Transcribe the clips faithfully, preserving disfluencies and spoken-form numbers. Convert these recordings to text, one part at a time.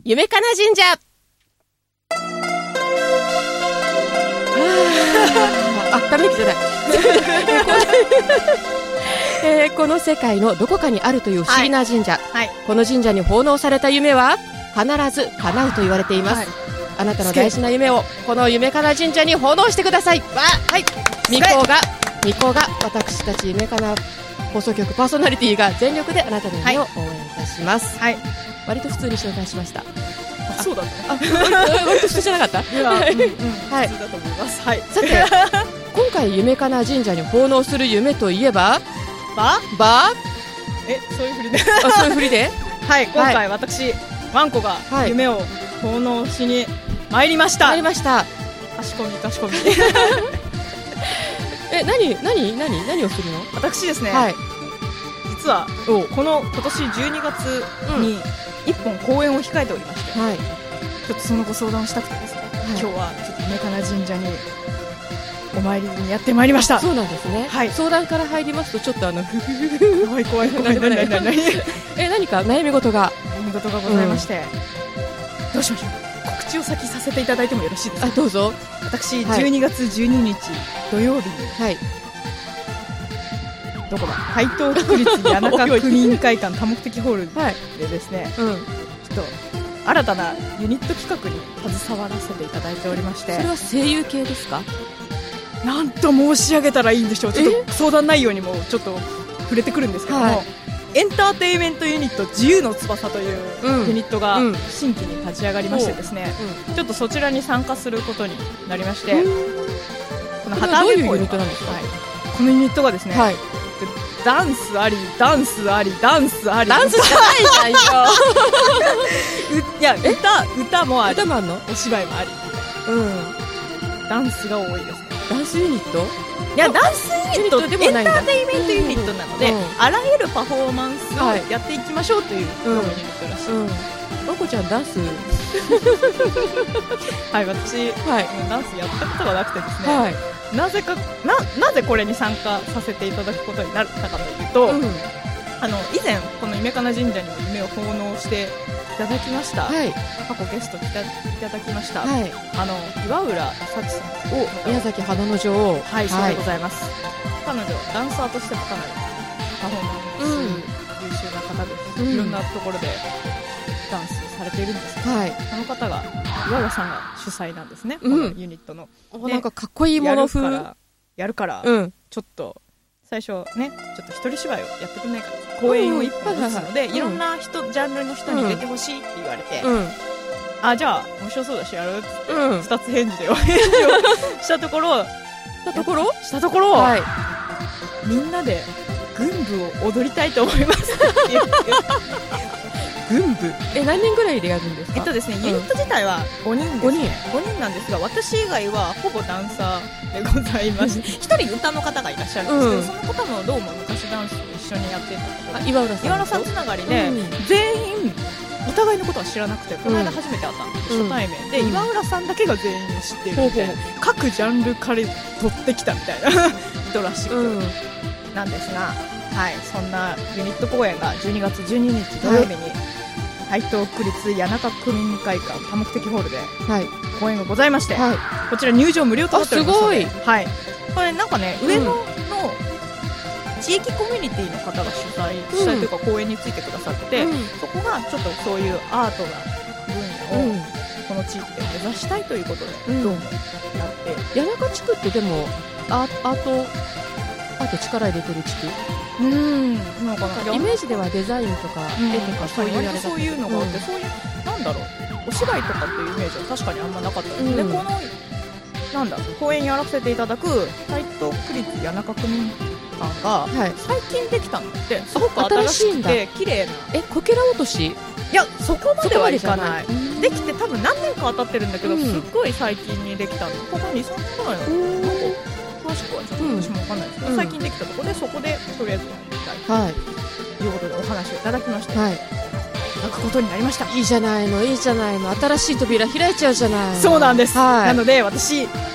夢かな神社。あ、ため息じゃない。えー、この世界のどこかにあるという不思議な神社、はい、この神社に奉納された夢は必ず叶うと言われています、はい、あなたの大事な夢をこの夢かな神社に奉納してください。わ、はい、みこがみこが私たち夢かな放送局パーソナリティが全力であなたの夢を応援いたします、はい、割と普通に紹介しました。 あ、そうだった。 あ、割と普通じゃなかった。いや、うんうん、はい、普通だと思います。はい。 さて今回夢かな神社に奉納する夢といえばばばえ、そういうふりであ、そういうふりではい、今回、はい、私ワンコが夢を奉納しに参りました。 参りました。 かしこみかしこみえ、何何何何をするの？ 私ですね、はい、実はこの今年じゅうにがつにいっぽん公演を控えておりまして、はい、ちょっとそのご相談をしたくてですね、はい、今日はちょっと夢かな神社にお参りにやってまいりました。 そうなんですね、はい、相談から入りますとちょっとあのふふふふ怖い怖い怖い何何何え、何か悩み事が悩み事がございまして、うん、どうしましょう。告知を先させていただいてもよろしいですか？ あ、どうぞ。 私、はい、じゅうにがつじゅうににち土曜日に、はい、どこだ、台東区立谷中区民会館多目的ホールでですね、はい、うん、ちょっと新たなユニット企画に携わらせていただいておりまして。 それは声優系ですか？ なんと申し上げたらいいんでしょう。ちょっと相談内容にもちょっと触れてくるんですけども、はい、エンターテインメントユニット自由の翼というユニットが新規に立ち上がりましてですね、うんうん、ちょっとそちらに参加することになりまして、うん、この旗揚げ公演は、どういうユニットなんですか？はい、このユニットがですね、はい、ダンスありダンスありダンスありダンスじゃないじゃんよいや、歌歌もあり、 歌もあんの？ お芝居もあり、うん、ダンスが多いですね。 ダンスユニット？ いや、ダンスユニットでもないんだ。エンターテインメントユニットなので、うん、あらゆるパフォーマンスをやっていきましょうというユニットらしい。うんうん、 まこちゃんダンスはい、私、はい、ダンスやったことがなくてですね、はい、なぜか な, なぜこれに参加させていただくことになったかというと、うん、あの以前この夢かな神社にも夢を奉納していただきました、はい、過去ゲスト来たいただきました、はい、あの岩浦幸さんを宮崎花の女王、 はい、そうでございます、はい、彼女ダンサーとしてもかなりパフォーマンス、うん、優秀な方です、うん、いろんなところでダンスされているんですけど、はい、その方が岩浦さんが主催なんですね、うん、このユニットの、 ね、なんかかっこいいもの風やるから、やるから、うん、ちょっと最初ね、ちょっと一人芝居をやってくんないか公演を一本打つので、うん、いろんな人、うん、ジャンルの人に入れてほしいって言われて、うん、あ、じゃあ面白そうだしやるって、うん、二つ返事でお返事をしたところしたところしたところ、はい、みんなで軍部を踊りたいと思いますって言って軍部え何人ぐらいでやるんですか？ えっとですね、ユニット自体はごにんですね、ごにんごにんなんですが、私以外はほぼダンサーでございましてひとり歌の方がいらっしゃるんですけど、うん、その方もどうも昔ダンスを一緒にやっていたことで、岩浦さん岩浦さんつながりで、うん、全員お互いのことは知らなくて、この間初めて会ったんです、うん、初対面で、うん、岩浦さんだけが全員知っているので、うん、各ジャンルから取ってきたみたいな人らしく、うん、なんですが、はい、そんなユニット公演がじゅうにがつじゅうににち土曜日に、はい、台東区立谷中区民会館多目的ホールで公演がございまして、はい、こちら入場無料となっておりますので、すごい、はい、これなんかね、上野の地域コミュニティの方が主催、主催というか公演についてくださって、うん、そこがちょっとそういうアートな分野をこの地域で目指したいということで、うん、どうもやって、 谷中地区ってでもアート、アート、アート力入れてる地区、 うん、なんかな、 イメージではデザインとか絵とかそういうやそういうのがあって、うん、そういうなんだろう、お芝居とかっていうイメージは確かにあんまなかったですね、うん、でこのなんだ公演やらせていただく台東区立谷中区民館が、はい、最近できたのってすごく新しくて綺麗な、 え、こけら落とし、 いやそこまではいかない、できて多分何年か当たってるんだけど、うん、すっごい最近にできたの、ここにさんねんぐらいなの、詳しくはちょっと私も分かんないですけど、うん、最近できたところでそこでとりあえずやりたい、はい、ということでお話をいただきまして、はい、泣くことになりました。 いいじゃないの、いいじゃないの、新しい扉開いちゃうじゃない。 そうなんです、はい、なので私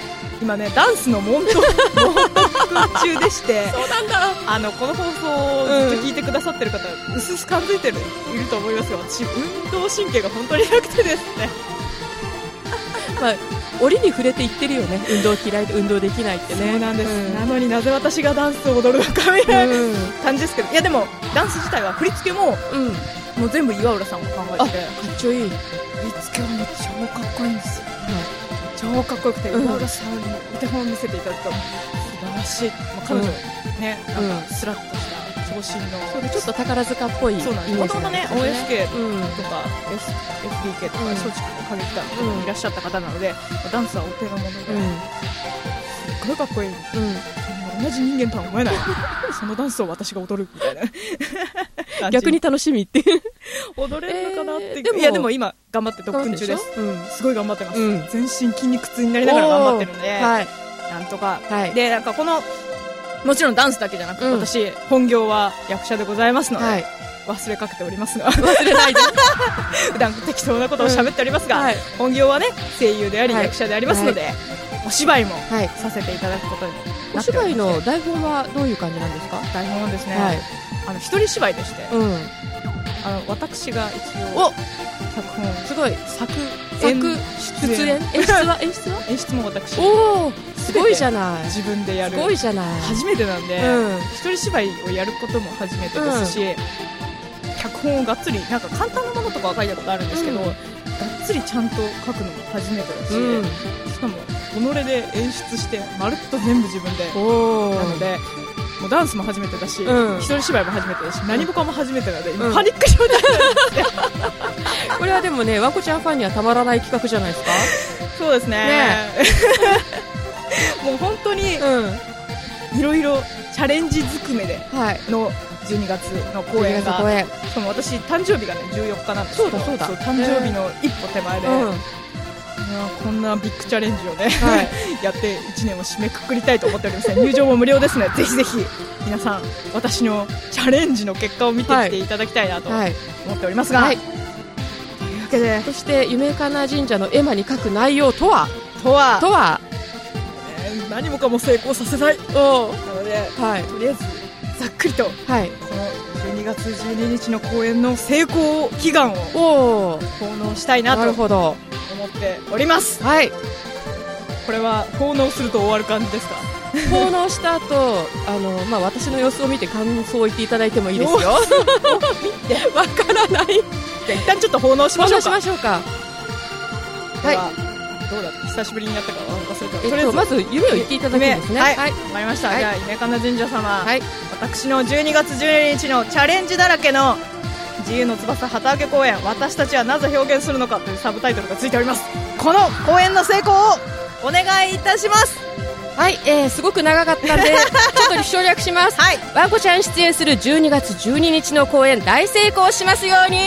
今ねダンスの問答中でしてそうなんだ。 あのこの放送をずっと聞いてくださってる方、うん、うすうす感づいてるいると思いますが、私運動神経が本当になくてですねまあ折に触れて言ってるよね、運動嫌いで運動できないってね。 そうなんです、うん、なのになぜ私がダンスを踊るのかみたいな感じですけど、いやでもダンス自体は振り付けも、うん、もう全部岩浦さんが考えてて、かっちょいい。 振り付けはもう超かっこいいんですよ、うん、超かっこよくて、うん、岩浦さんにお手本を見せていただくと素晴らしい、まあ、彼女、うん、ね、なんかスラッとした長身の、 それちょっと宝塚っぽいイメージなんですね。 もともとね オーエスケー とか、うん、エスディーケー とか松竹で影北とかもいらっしゃった方なので、うん、ダンスはお手のもので、うん、すっごいかっこいい、うん、同じ人間とは思えないそのダンスを私が踊るみたいな逆に楽しみって踊れるのかなって、えー、いやでも今頑張って特訓中です、うん、すごい頑張ってます、うん、全身筋肉痛になりながら頑張ってるんで、はい、なんとか、はい、でなんかこのもちろんダンスだけじゃなくて、うん、私本業は役者でございますので、はい、忘れかけておりますが忘れないで普段適当なことを喋っておりますが、うんはい、本業はね声優であり、はい、役者でありますので、はい、お芝居もさせていただくことになっております。 お芝居の台本はどういう感じなんですか？ 台本はですね、はい、あの一人芝居でして、うん、あの私が一応脚本すごい作作出演演出は演出は演出も私おーすごいじゃない。 自分でやるすごいじゃない。 初めてなんで、うん、一人芝居をやることも初めてですし、うん、脚本をがっつりなんか簡単なものとかは書いたことあるんですけど、うん、がっつりちゃんと書くのも初めてだし、うん、しかも己で演出してまるっと全部自分でなので、もうダンスも初めてだし、うん、一人芝居も初めてだし、何もかも初めてなので今、うん、パニック状態なんですよこれはでもね、わこちゃんファンにはたまらない企画じゃないですか？ そうですね、ねもう本当にいろいろチャレンジずくめでのじゅうにがつの公演が、はい、しかも私誕生日がねじゅうよっかなんですけど、 そうだそうだ、そう誕生日の一歩手前で、うん、こんなビッグチャレンジをね、はい、やっていちねんを締めくくりたいと思っておりますね。入場も無料ですね。ぜひぜひ皆さん私のチャレンジの結果を見てきていただきたいなと思っておりますが、はいはい、というわけで、 そして夢かな神社の絵馬に書く内容とはとはとは何もかも成功させたいおなので、はい、とりあえずざっくりと、はい、このじゅうにがつじゅうににちの公演の成功祈願を奉納したいなと思っております。はい、これは奉納すると終わる感じですか？ 奉納した後あの、まあ、私の様子を見て感想を言っていただいてもいいですよ。わからない。じゃあ一旦ちょっと奉納しましょうか。 奉納しましょうか。はい。 どうだった久しぶりになったか忘れた、 えっと、とりあえずまず夢を言っていただくんですね。はい、 はい、わかりました、はい、じゃあ夢かな神社様、はい、私のじゅうにがつじゅうににちのチャレンジだらけの自由の翼旗揚げ公演、私たちはなぜ表現するのかというサブタイトルがついております。この公演の成功をお願いいたします。 はい、えー、すごく長かったんでちょっと省略します。はい、わんこちゃん出演するじゅうにがつじゅうににちの公演大成功しますように。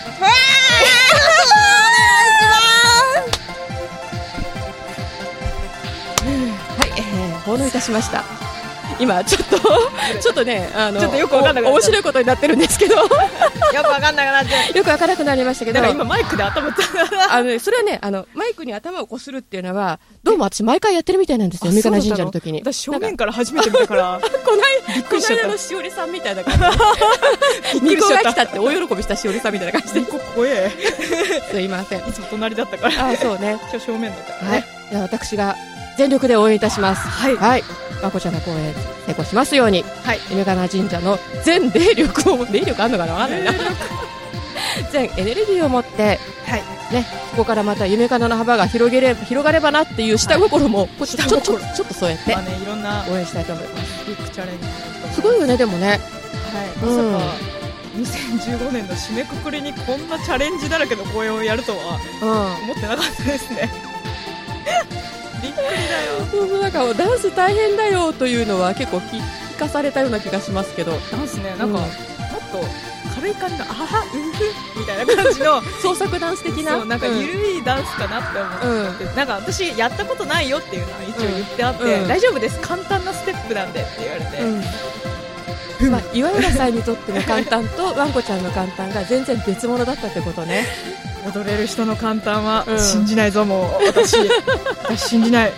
奉納いたしました。今ちょっとちょっとね、あのちょっとよくわかんなくなっちゃう、面白いことになってるんですけどよくわかんなくなっちゃう、 よくわからなくなりましたけど、 だから今マイクで頭打ったあの、ね、それはね、あのマイクに頭をこするっていうのはどうも私毎回やってるみたいなんですよ、三金神社の時に。 私正面から初めて見たからこないびっくりしちゃった。この間のしおりさんみたいな感じでミコが来たって大喜びしたしおりさんみたいな感じで。 ミコ怖えすいません、 いつも隣だったから。 あ、そうね、 今日正面だったからね。はい、 じゃあ私が全力で応援いたします。はい、はい、まこちゃんの公演成功しますように、はい、夢かな神社の全霊力を霊力あんのかな、わかんないな全エネルギーを持って、はいね、ここからまた夢かなの幅が広げれ広がればなっていう下心も、はい、こちょちょちょちょっとそうやって、まあね、いろんな応援したいと思います。 ビッグチャレンジすごいよね。でもね、はい、 まさか、うん、にせんじゅうごねんの締めくくりにこんなチャレンジだらけの公演をやるとは、うん、思ってなかったですねびっくりだよ。 そう、なんかダンス大変だよというのは結構聞かされたような気がしますけど、 ダンスね、なんか、うん、もっと軽い感じのあはうふみたいな感じの創作ダンス的な、 そうなんか緩いダンスかなって思って、うん、なんか私やったことないよっていうのは一応言ってあって、うん、大丈夫です簡単なステップなんでって言われて、 うん、まあ、岩浦さんにとっての簡単とわんこちゃんの簡単が全然別物だったってことね。 踊れる人の簡単は信じないぞ、うん、もう私私信じない。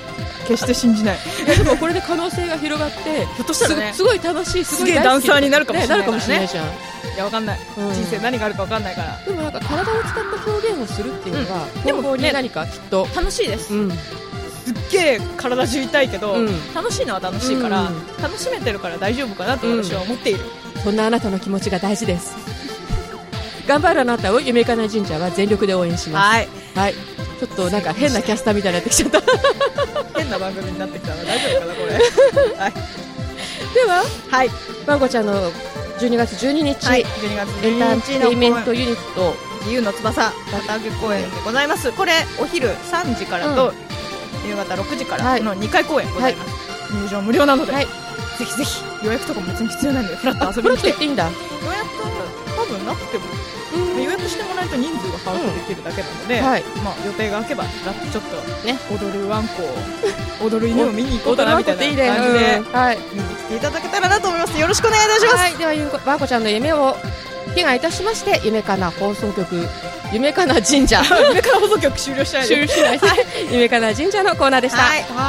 決して信じない。 いやでもこれで可能性が広がってひょっとしたらねす, すごい楽しいすごい大好きダンサーになるかもしれないからね。 なるかもしれないじゃん。 いやわかんない、うん、人生何があるかわかんないから。 でもなんか体を使った表現をするっていうのは、うん、でもね何かきっと楽しいです、うん、すっげえ体中痛いけど、うん、楽しいのは楽しいから、うん、楽しめてるから大丈夫かなと私は思っている、 うん、そんなあなたの気持ちが大事です。頑張るあなたを夢かな神社は全力で応援します。はい、はい、ちょっとなんか変なキャスターみたいになってきちゃった変な番組になってきたら大丈夫かなこれ、はい、 では、 はい、 まんこちゃんのじゅうにがつじゅうににち、はい、じゅうにがつじゅうににちエンターテインメントユニット自由の翼旗揚げ公演でございます。これお昼さんじからと、うん、夕方ろくじからのにかい公演ございます、はい、入場無料なので、はい、ぜひぜひ予約とかも別に必要ないのでフラッと遊びに来て。 フラッと行っていいんだ。 予約多分なくても予約してもらえると人数が把握できるだけなので、うん、はい、まあ、予定が空けばフラッとちょっと、ね、踊るワンコ踊る犬を見に行こうかなみたいな感じで、うん、はい、見に来ていただけたらなと思います。よろしくお願いいたします。 はい、ではワンコちゃんの夢を被害いたしまして夢かな放送局夢かな神社夢かな放送局終了しないで終了しないで夢かな神社のコーナーでした。はい、はい、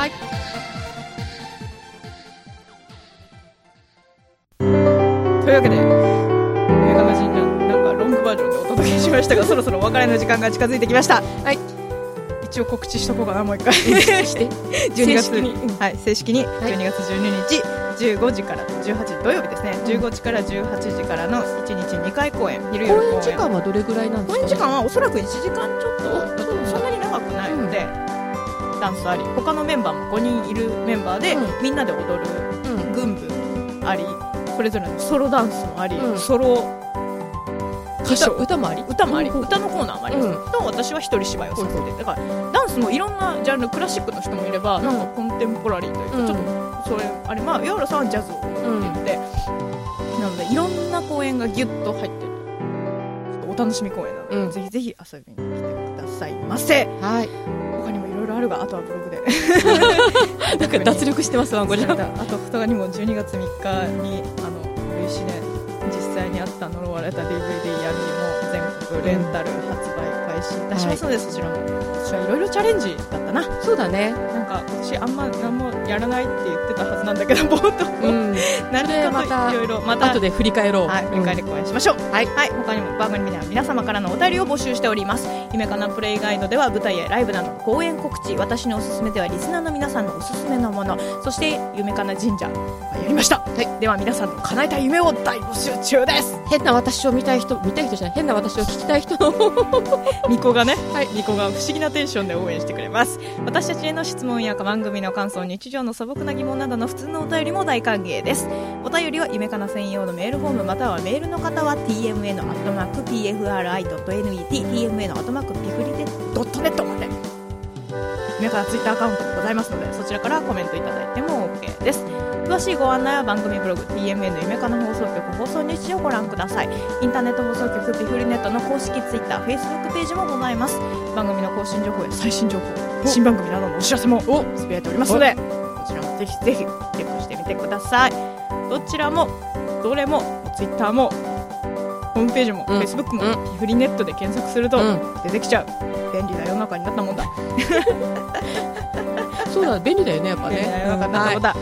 というわけで夢かな神社なんかロングバージョンでお届けしましたがそろそろお別れの時間が近づいてきました。はい、一応告知しとこうかなもう一回してじゅうにがつに、はい、正式にじゅうにがつじゅうににち、はい、じゅうごじからじゅうはちじ土曜日ですね、じゅうごじからじゅうはちじからのいちにちにかい公演昼夜公演。 公演時間はどれぐらいなんですか？ 公演時間はおそらくいちじかんちょっとそんなに長くないので、うん、ダンスあり他のメンバーもごにんいるメンバーで、うん、みんなで踊る、うん、群舞ありそれぞれのソロダンスもあり、うん、ソロ歌, 歌もあり歌もあり、うん、歌のコーナーもあります、うん、と私は一人芝居をさせて、うん、だからダンスもいろんなジャンルクラシックの人もいれば、うん、なんかコンテンポラリーというか、うん、ちょっとそういうあれまあ岩原さんはジャズを踊っていて、うん、なのでいろんな公演がギュッと入ってるちょっとお楽しみ公演なので、うん、ぜひぜひ遊びに来てくださいませ。はい、他にもいろいろあるがあとはブログでなんか脱力してますわこれ。あとふたかにもじゅうにがつみっかにあのルイシネ実際にあった呪われた ディーブイディー 闇も全国レンタル発売開始いたしますので、はい、そちらも私はいろいろチャレンジだったな。 そうだね、 なんか私あんま何もやらないって言ってたはずなんだけど冒頭、うん、何かといろいろまた後で振り返ろう、 はい、振り返り公演しましょう、うん、はい、はい、他にも番組では皆様からのお便りを募集しております。夢かなプレイガイドでは舞台やライブなどの公演告知、私のおすすめではリスナーの皆さんのおすすめのもの、そして夢かな神社やりました、はい、では皆さんの叶えた夢を大募集中です。 変な私を見たい人見たい人じゃない変な私を聞きたい人のニコがね、はい、ニコが不思議なテンションで応援してくれます。私たちへの質問や番組の感想、日常の素朴な疑問などの普通のお便りも大歓迎です。お便りは夢かな専用のメールフォームまたはメールの方は ティーエムエヌ アットマーク ピーエフアールアイ ドット ネット ティーエムエヌ アットマーク ピフリデ ドット ネット まで夢かなツイッターアカウントもございますのでそちらからコメントいただいても OK です。詳しいご案内は番組ブログ ティーエムエヌ 夢かな放送局放送日誌をご覧ください。インターネット放送局ピフリネットの公式ツイッター、フェイスブックページもございます。番組の更新情報や最新情報、新番組などのお知らせもつぶやいておりますのでこちらもぜひぜひチェックしてみてください。どちらもどれもツイッターもホームページも、うん、フェイスブックも、うん、ピフリネットで検索すると出てきちゃう、うん、便利な世の中になったもんだそうだ便利だよねやっぱね。 便利な世の中になったもんだ、はい、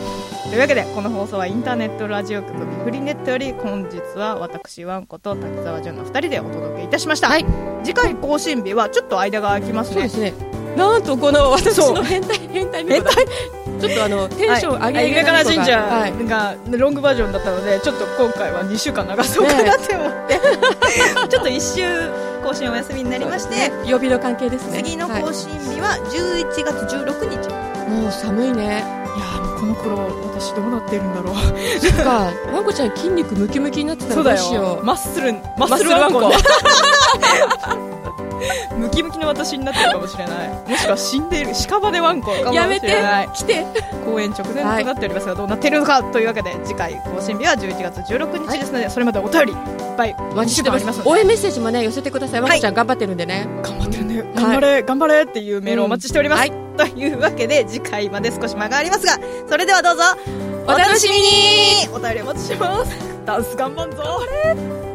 というわけでこの放送はインターネットラジオ局ピフリネットより本日は私ワンコと滝沢純のふたりでお届けいたしました、はい、次回更新日はちょっと間が空きますね。 そうですね、なんとこの私の変態変態メンバーちょっとあのテンション上げ夢かな神社がロングバージョンだったのでちょっと今回はにしゅうかん流そうかなって思って、ね、ちょっといっ週更新お休みになりまして、 ね、曜日の関係ですね。 次の更新日はじゅういちがつじゅうろくにち、 はい、もう寒いね。 いやもうこの頃私どうなってるんだろう。 そっかワンコちゃん筋肉ムキムキになってたらどうしよう。 マッスルマッスルワンコムキムキの私になってるかもしれない。もしくは死んでいる屍ワンコかもしれない。 やめて来て公演直前となっておりますが、はい、どうなっているのかというわけで次回更新日はじゅういちがつじゅうろくにちですので、はい、それまでお便りいっぱいお待ちしてます。応援メッセージもね寄せてください。ワンコちゃん頑張ってるんでね。 頑張ってるね、頑張れ、はい、頑張れっていうメールをお待ちしております、うん、はい、というわけで次回まで少し間がありますがそれではどうぞお楽しみに。お便りお待ちしてます。ダンス頑張んぞ。